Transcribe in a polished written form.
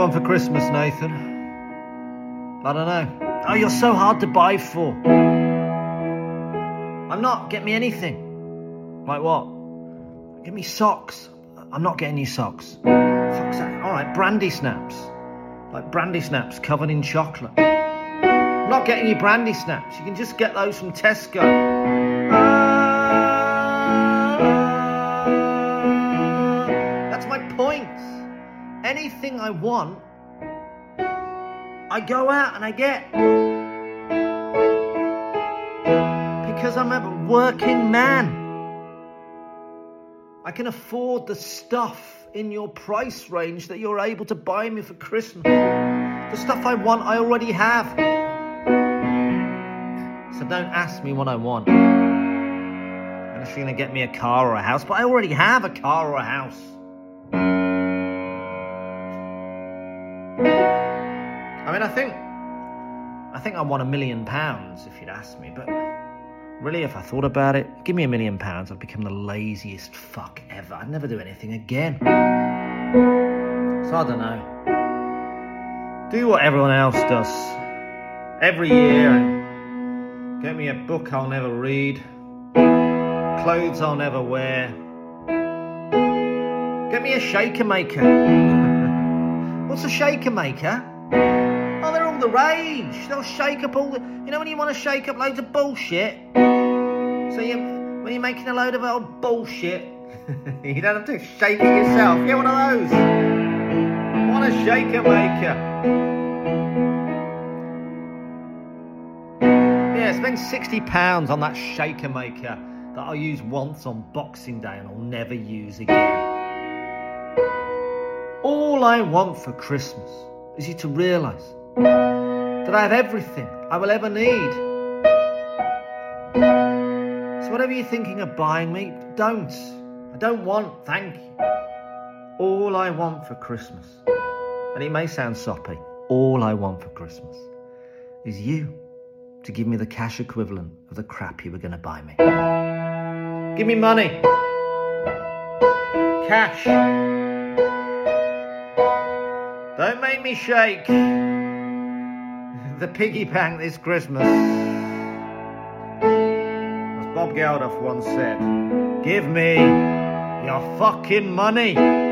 want for Christmas, Nathan? I don't know. Oh, you're so hard to buy for. I'm not. Get me anything. Like what? Give me socks. I'm not getting you socks. Fuck's that. All right, brandy snaps. Like brandy snaps covered in chocolate. I'm not getting you brandy snaps. You can just get those from Tesco. That's my point. Anything I want, I go out and I get. Because I'm a working man. I can afford the stuff in your price range that you're able to buy me for Christmas. The stuff I want, I already have. So don't ask me what I want. Unless you're going to get me a car or a house. But I already have a car or a house. I mean, I think I want £1 million if you'd asked me. But really, if I thought about it, give me £1 million, I'd become the laziest fuck ever. I'd never do anything again. So I don't know. Do what everyone else does. Every year, get me a book I'll never read. Clothes I'll never wear. Get me a shaker maker. What's a shaker maker? Oh, they're all the rage. They'll shake up all the... You know when you want to shake up loads of bullshit? So when you're making a load of old bullshit, you don't have to shake it yourself. Get one of those. Want a shaker maker. Yeah, spend £60 on that shaker maker that I'll use once on Boxing Day and I'll never use again. All I want for Christmas is you to realise that I have everything I will ever need. So whatever you're thinking of buying me, don't. I don't want, thank you. All I want for Christmas, and it may sound soppy, all I want for Christmas is you to give me the cash equivalent of the crap you were going to buy me. Give me money. Cash. Don't make me shake the piggy bank this Christmas. As Bob Geldof once said, give me your fucking money.